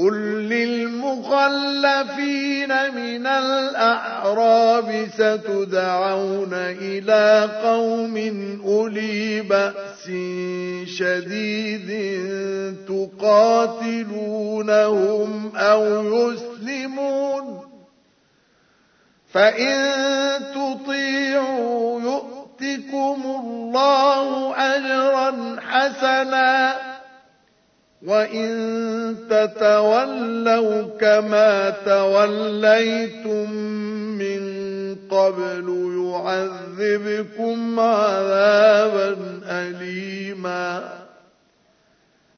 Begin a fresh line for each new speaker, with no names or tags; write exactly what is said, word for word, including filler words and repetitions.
قل للمخلفين من الأعراب ستدعون إلى قوم أولي بأس شديد تقاتلونهم أو يسلمون فإن تطيعوا يؤتكم الله أجرا حسنا وإن تتولوا كما توليتم من قبل يعذبكم عذابا أليما